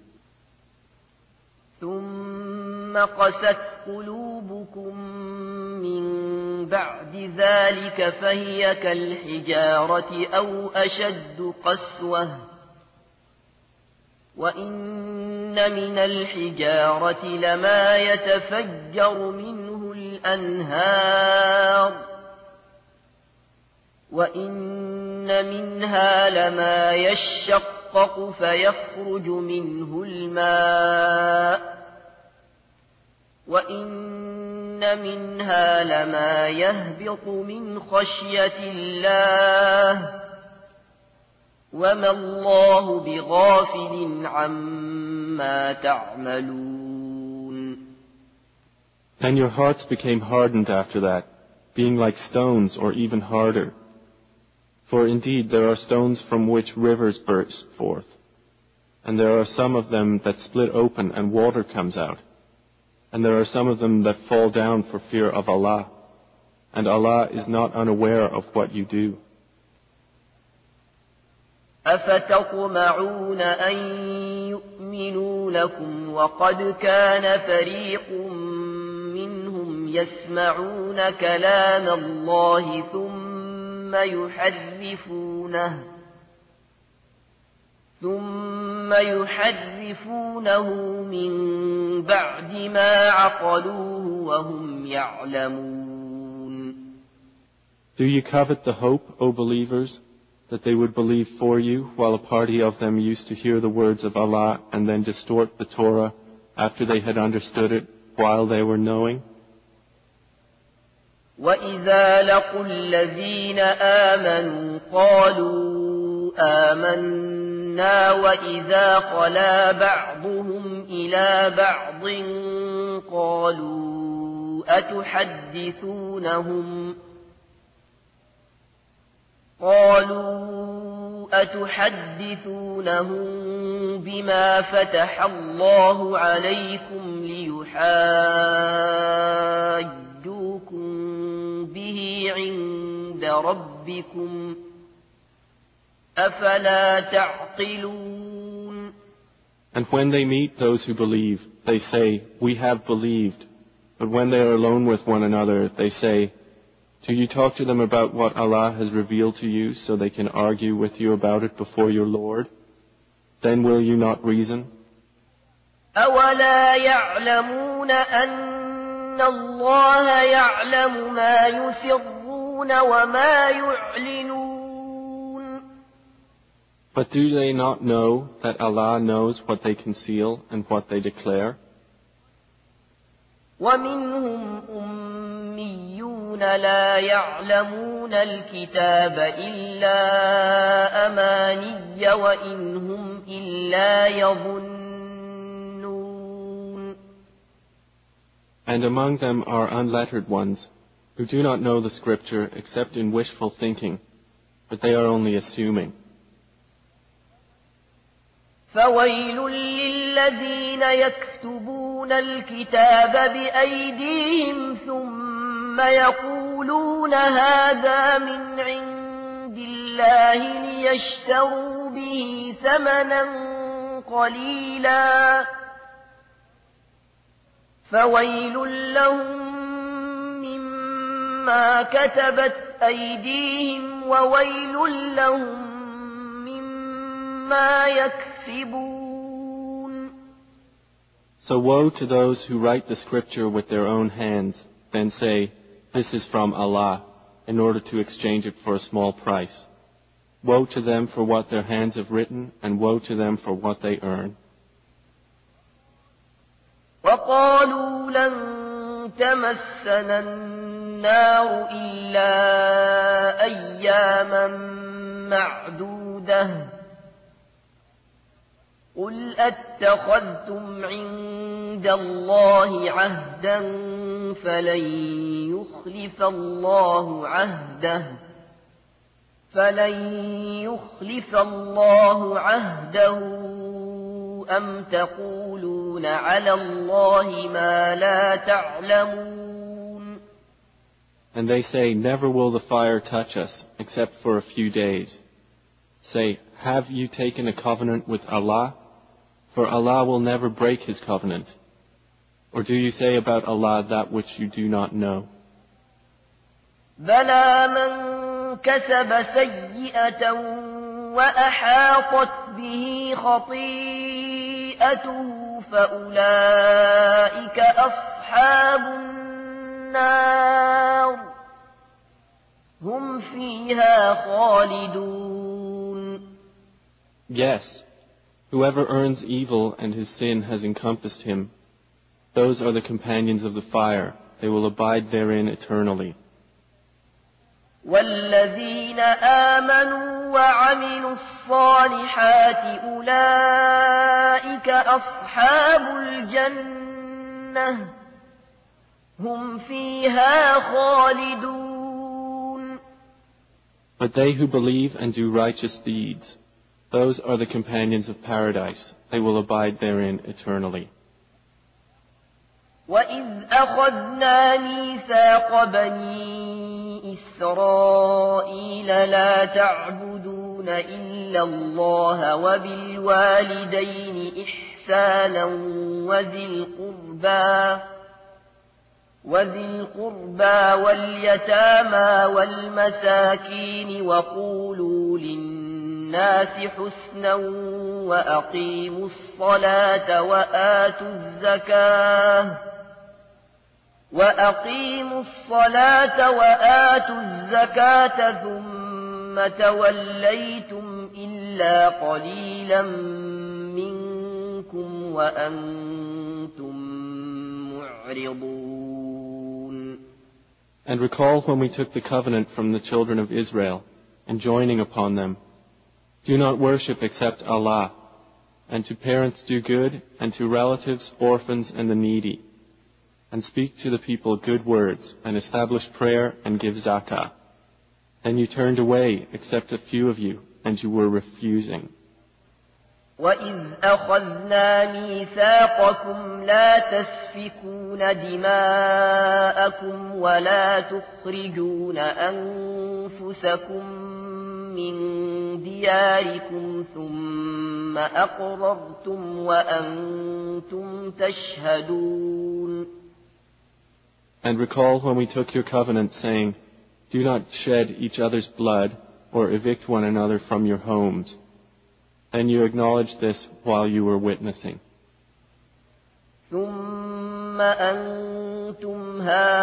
ثم قست قلوبكم من بعد ذلك فهي كالحجارة أو أشد قسوة وإن من الحجارة لما يتفجر منه الأنهار وإن منها لما يشقق فيخرج منه الماء وإن منها لما يهبط من خشية الله وما الله بغافل عما تعملون. Then your hearts became hardened after that, being like stones or even harder. For indeed there are stones from which rivers burst forth, and there are some of them that split open and water comes out. And there are some of them that fall down for fear of Allah, and Allah is not unaware of what you do. أفتطمعون أن يؤمنوا لكم وقد كان فريق منهم يسمعون كلام الله ثم يحرفونه ثم يحرفونه من بعد ما عقلوه وهم يعلمون. Do you covet the hope, O believers, that they would believe for you while a party of them used to hear the words of Allah and then distort the Torah after they had understood it while they were knowing? وَإِذَا لَقُوا الَّذِينَ آمَنُوا قَالُوا آمنا وإذا خلا بعضهم إلى بعض قالوا أتحدثونهم قالوا أتحدثونهم بما فتح الله عليكم ليحاجوكم به عند ربكم أفلا تعقلون. And when they meet those who believe, they say, "We have believed." But when they are alone with one another, they say, "Do you talk to them about what Allah has revealed to you so they can argue with you about it before your Lord? Then will you not reason?" أولا يعلمون أن الله يعلم ما يسرون وما يعلنون. But do they not know that Allah knows what they conceal and what they declare? ومنهم أميون لا يعلمون الكتاب إلا أماني وإن هم إلا يظنون. And among them are unlettered ones who do not know the scripture except in wishful thinking, but they are only assuming. فويل للذين يكتبون الكتاب بأيديهم ثم يقولون هذا من عند الله ليشتروا به ثمنا قليلا فويل لهم مما كتبت أيديهم وويل لهم مما يكسبون. So woe to those who write the scripture with their own hands, then say, "This is from Allah," in order to exchange it for a small price. Woe to them for what their hands have written, and woe to them for what they earn. وقالوا لن تمسنا النار إلا أياما معدودة قل أتخذتم عند الله عهدا فلن يخلف الله عهده فلن يخلف الله عهده أم تقولون على الله ما لا تعلمون. And they say, "Never will the fire touch us except for a few days." Say, "Have you taken a covenant with Allah? For Allah will never break His covenant. Or do you say about Allah that which you do not know?" بلى من كسب سيئة وأحاطت به خطيئته فأولئك أصحاب النار هم فيها خالدون. Yes, whoever earns evil and his sin has encompassed him, those are the companions of the fire. They will abide therein eternally. والذين آمنوا وعملوا الصالحات أولئك أصحاب الجنة هم فيها خالدون. But they who believe and do righteous deeds, those are the companions of paradise. They will abide therein eternally. وَإِذْ أَخَذْنَا مِيثَاقَ بَنِي إِسْرَائِيلَ لَا تَعْبُدُونَ إِلَّا اللَّهَ وَبِالْوَالِدَيْنِ إِحْسَانًا وَذِي الْقُرْبَى وَذِي الْقُرْبَى وَالْيَتَامَى وَالْمَسَاكِينِ وَقُولُوا لِلنَّاسِ حُسْنًا وَأَقِيمُوا الصَّلَاةَ وَآتُوا الزَّكَاةَ وَأَقِيمُوا الصَّلَاةَ وَآتُوا الزَّكَاةَ ثُمَّ تَوَلَّيْتُمْ إِلَّا قَلِيلًا مِنكُمْ وَأَنْتُمْ مُعْرِضُونَ. And recall when we took the covenant from the children of Israel, enjoining upon them, Do not worship except Allah, and to parents do good, and to relatives, orphans, and the needy. And speak to the people good words, and establish prayer, and give zakah. Then you turned away, except a few of you, and you were refusing. وَإِذْ أَخَذْنَا مِيثَاقَكُمْ لَا تَسْفِكُونَ دِمَاءَكُمْ وَلَا تُخْرِجُونَ أَنفُسَكُمْ مِنْ دِيَارِكُمْ ثُمَّ أَقْرَرْتُمْ وَأَنْتُمْ تَشْهَدُونَ. And recall when we took your covenant, saying, do not shed each other's blood or evict one another from your homes. Then you acknowledged this while you were witnessing. ثم أنتم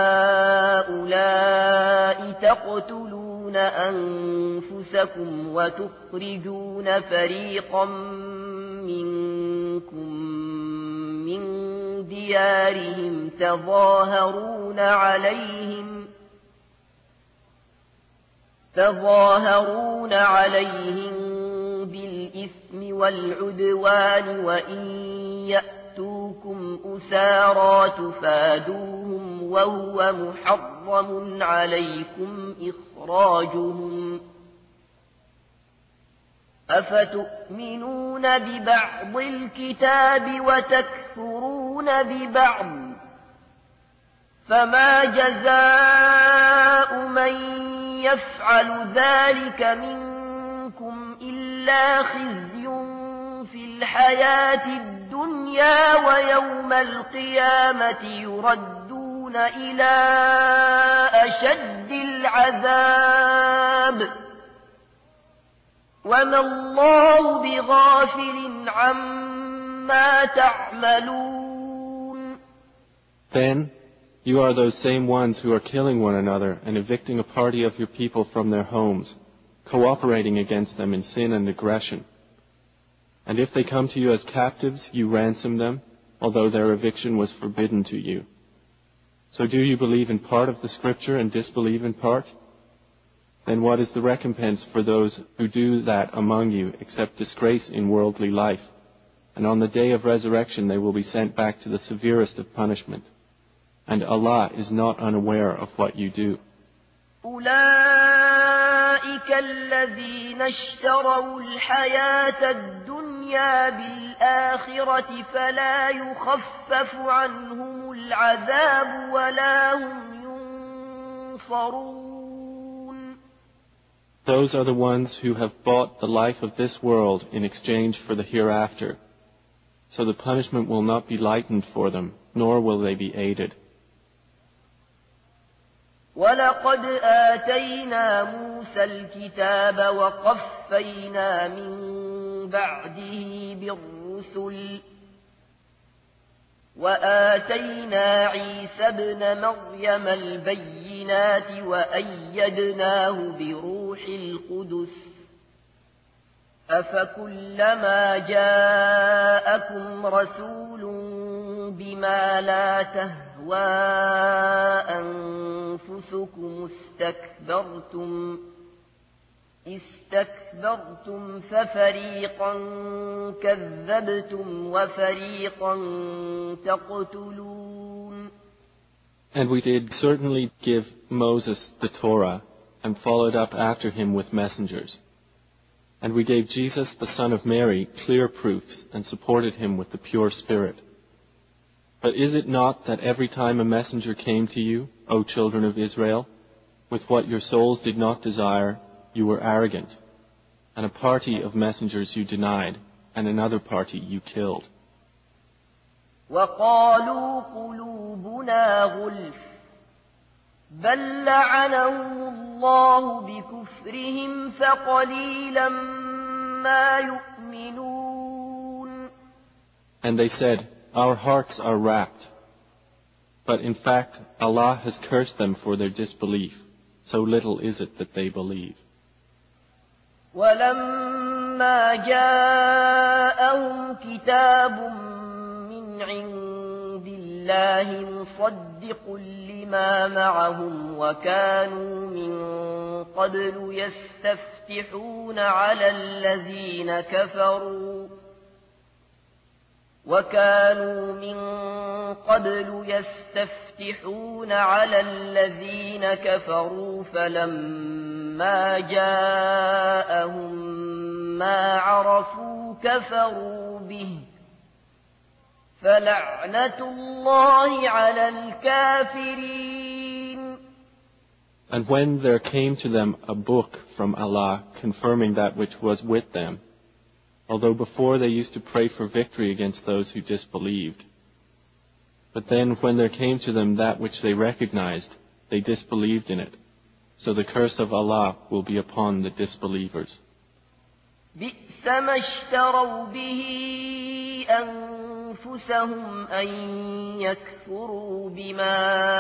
هؤلاء تقتلون أنفسكم وتخرجون فريقا منكم من ديارهم تظاهرون عليهم تظاهرون عليهم بالإثم والعدوان وإن يأتوكم أسارى تفادوهم وهو محرم عليكم إخراجهم أفتؤمنون ببعض الكتاب وتكفرون ببعض فما جزاء من يفعل ذلك منكم إلا خزي في الحياة الدنيا ويوم القيامة يردون إلى أشد العذاب وما الله بغافل عما تعملون. Then you are those same ones who are killing one another and evicting a party of your people from their homes, cooperating against them in sin and aggression. And if they come to you as captives, you ransom them, although their eviction was forbidden to you. So do you believe in part of the scripture and disbelieve in part? Then what is the recompense for those who do that among you except disgrace in worldly life? And on the day of resurrection they will be sent back to the severest of punishment. And Allah is not unaware of what you do. أولئك الذين اشتروا الحياة الدنيا بالآخرة فلا يخفف عنهم العذاب ولا هم ينصرون. Those are the ones who have bought the life of this world in exchange for the hereafter. So the punishment will not be lightened for them, nor will they be aided. ولقد آتينا موسى الكتاب وقفينا من بعده بالرسل وآتينا عيسى ابن مريم البينات وأيدناه بروح القدس أفكلما جاءكم رسول بما لا تهوى أنفسكم استكبرتم استكبرتم ففريقا كذبتم وفريقا تقتلون. And we did certainly give Moses the Torah and followed up after him with messengers. And we gave Jesus, the son of Mary, clear proofs and supported him with the pure spirit. But is it not that every time a messenger came to you, O children of Israel, with what your souls did not desire, you were arrogant, and a party of messengers you denied, and another party you killed. وَقَالُوا قُلُوبُنَا غُلْفٌ بَلْ لَعَنَهُمُ اللَّهُ بِكُفْرِهِمْ فَقَلِيلًا مَا يُؤْمِنُونَ. And they said, our hearts are wrapped. But in fact, Allah has cursed them for their disbelief. So little is it that they believe. وَلَمَّا جَاءَهُمْ كِتَابٌ مِّنْ عِندِ اللَّهِ مُصَدِّقٌ لِمَا مَعَهُمْ وَكَانُوا مِن قبل يستفتحون على الذين كفروا وكانوا من قبل يستفتحون على الذين كفروا فلما جاءهم ما عرفوا كفروا به فلعنة الله على الكافرين. And when there came to them a book from Allah confirming that which was with them, although before they used to pray for victory against those who disbelieved. But then when there came to them that which they recognized, they disbelieved in it. So the curse of Allah will be upon the disbelievers. بئس ما اشتروا به أنفسهم أن يكفروا بما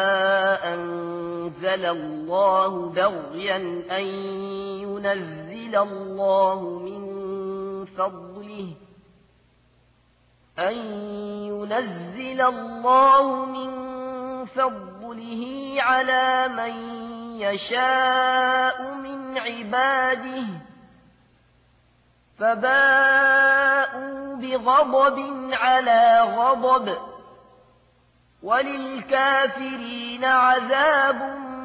أنزل الله بغيا أن ينزل الله من فضله أن ينزل الله من فضله على من يشاء من عباده فباءوا بغضب على غضب وللكافرين عذاب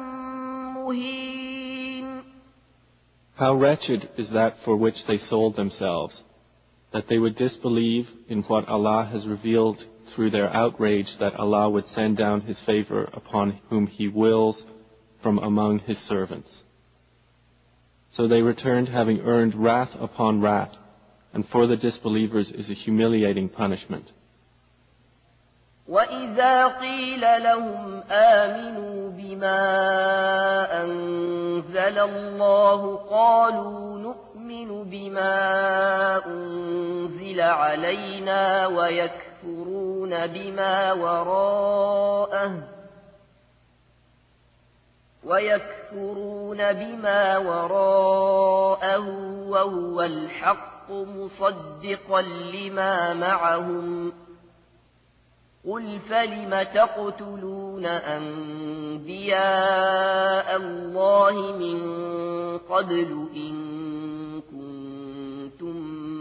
مهين. How wretched is that for which they sold themselves, that they would disbelieve in what Allah has revealed through their outrage that Allah would send down His favor upon whom He wills from among His servants. So they returned having earned wrath upon wrath, and for the disbelievers is a humiliating punishment. وَإِذَا قِيلَ لَهُمْ آمِنُوا بِمَا أَنزَلَ اللَّهُ قَالُوا نُؤْمِنُ بِمَا أُنزِلَ عَلَيْنَا وَيَكْفُرُونَ بِمَا وَرَاءَهُ وَيَكْفُرُونَ بِمَا وَرَاءَهُ وَهُوَ الْحَقُّ مُصَدِّقًا لِمَا مَعَهُمْ قُلْ فَلِمَ تَقْتُلُونَ أَنْبِيَاءَ اللَّهِ مِنْ قَبْلُ إِنْ كُنْتُمْ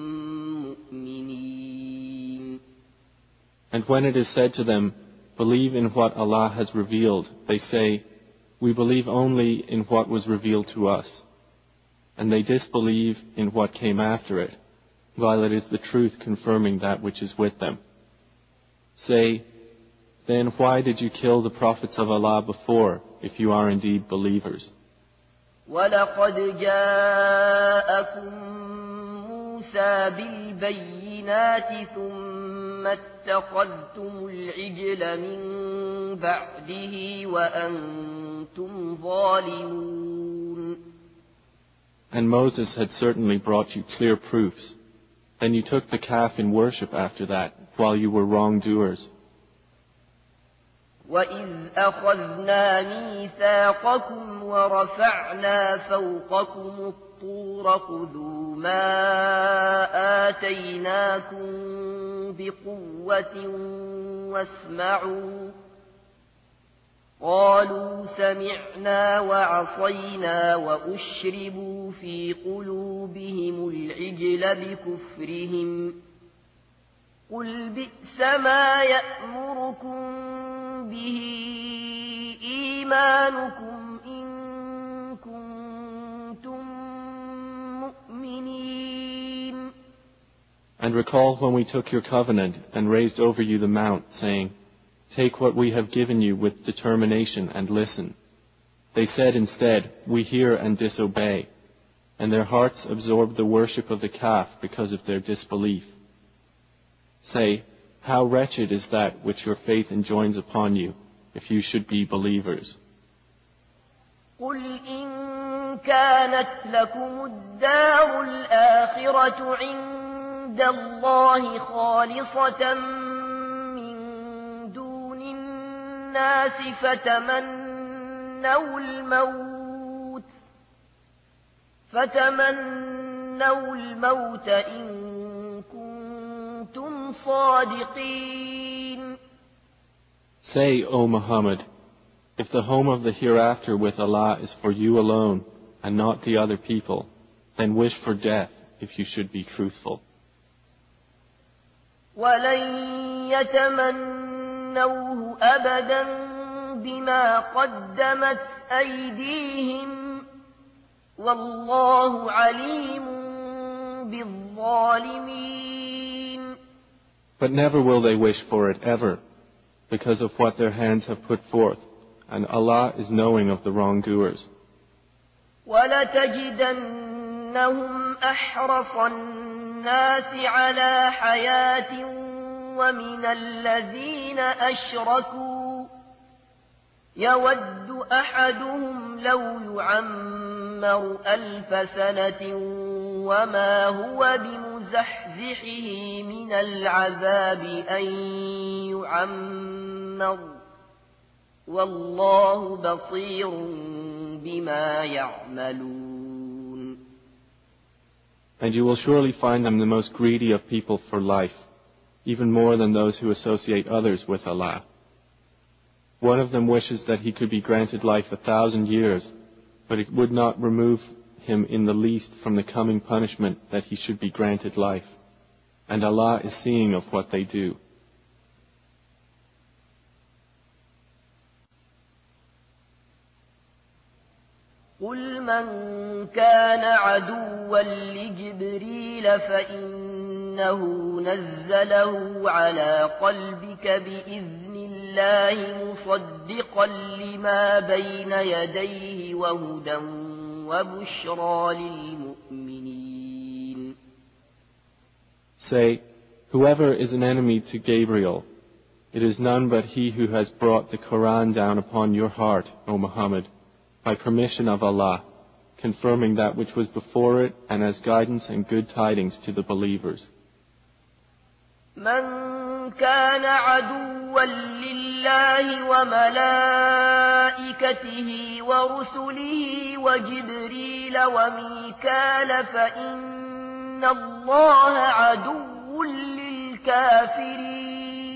مُؤْمِنِينَ. And when it is said to them, believe in what Allah has revealed, they say, we believe only in what was revealed to us. And they disbelieve in what came after it, while it is the truth confirming that which is with them. Say, then why did you kill the prophets of Allah before, if you are indeed believers? وَلَقَدْ جَاءَكُم مُوسَى بِالْبَيِّنَاتِ ثُمَّ اتَّخَذْتُمُ الْعِجْلَ مِن بَعْدِهِ وَأَنْتُمْ ظَالِمُونَ. And Moses had certainly brought you clear proofs. Then you took the calf in worship after that, while you were wrongdoers. وَإِذْ أَخَذْنَا مِيثَاقَكُمْ وَرَفَعْنَا فَوْقَكُمُ الطُّورَ خُذُوا مَا آتَيْنَاكُمْ بِقُوَّةٍ وَاسْمَعُوا قَالُوا سَمِعْنَا وَعَصَيْنَا وَأُشْرِبُوا فِي قُلُوبِهِمُ الْعِجْلَ بِكُفْرِهِمْ قُلْ بِئْسَ مَا يَأْمُرُكُمْ به إيمانكم إن كنتم مؤمنين. And recall when we took your covenant and raised over you the mount, saying, take what we have given you with determination and listen. They said instead, we hear and disobey, and their hearts absorbed the worship of the calf because of their disbelief. Say, how wretched is that which your faith enjoins upon you, if you should be believers. قُلْ إِن كَانَتْ لَكُمُ الدَّارُ الْآخِرَةُ عِندَ اللَّهِ خَالِصَةً مِّن دُونِ النَّاسِ فَتَمَنَّوُا الْمَوْتَ فَتَمَنَّوُا الْمَوْتَ إِن كنتم صادقين. Say, O Muhammad, if the home of the hereafter with Allah is for you alone, and not the other people, then wish for death if you should be truthful. ولن يتمنوه أبدا بما قدمت أيديهم والله عليم بالظالمين. But never will they wish for it ever, because of what their hands have put forth, and Allah is knowing of the wrongdoers. وَلَتَجِدَنَّهُمْ أَحْرَصَ النَّاسِ عَلَى حَيَاةٍ وَمِنَ الَّذِينَ أَشْرَكُوا يَوَدُّ أَحَدُهُمْ لَوْ يُعَمَّرُ أَلْفَ سَنَةٍ وَمَا هُوَ بِمُزَحْزِحِهِ مِنَ الْعَذَابِ أَن يُعَمَّرَ وَاللَّهُ بَصِيرٌ بِمَا يَعْمَلُونَ. And you will surely find them the most greedy of people for life, even more than those who associate others with Allah. One of them wishes that he could be granted life a thousand years, but it would not remove him in the least from the coming punishment that he should be granted life. And Allah is seeing of what they do. قل من كان عدوا لجبريل فإنه نزله على قلبك بإذن الله مصدقا لما بين يديه وهدى وبشرى للمؤمنين. Say, whoever is an enemy to Gabriel, it is none but he who has brought the Quran down upon your heart, O Muhammad, by permission of Allah, confirming that which was before it and as guidance and good tidings to the believers. من كان عدوا لله وملائكته ورسله وجبريل وميكال فإن الله عدو للكافرين.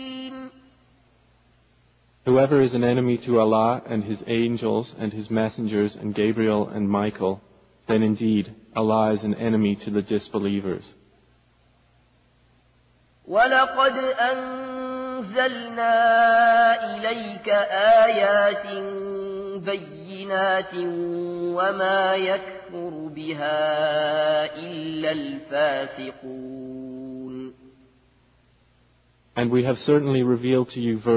Whoever is an enemy to Allah and His angels and His messengers and Gabriel and Michael, then indeed Allah is an enemy to the disbelievers. وَلَقَدْ أَنزَلْنَا إِلَيْكَ آيَاتٍ بَيِّنَاتٍ وَمَا يَكْفُرُ بِهَا إِلَّا الْفَاسِقُونَ. And we have certainly revealed to you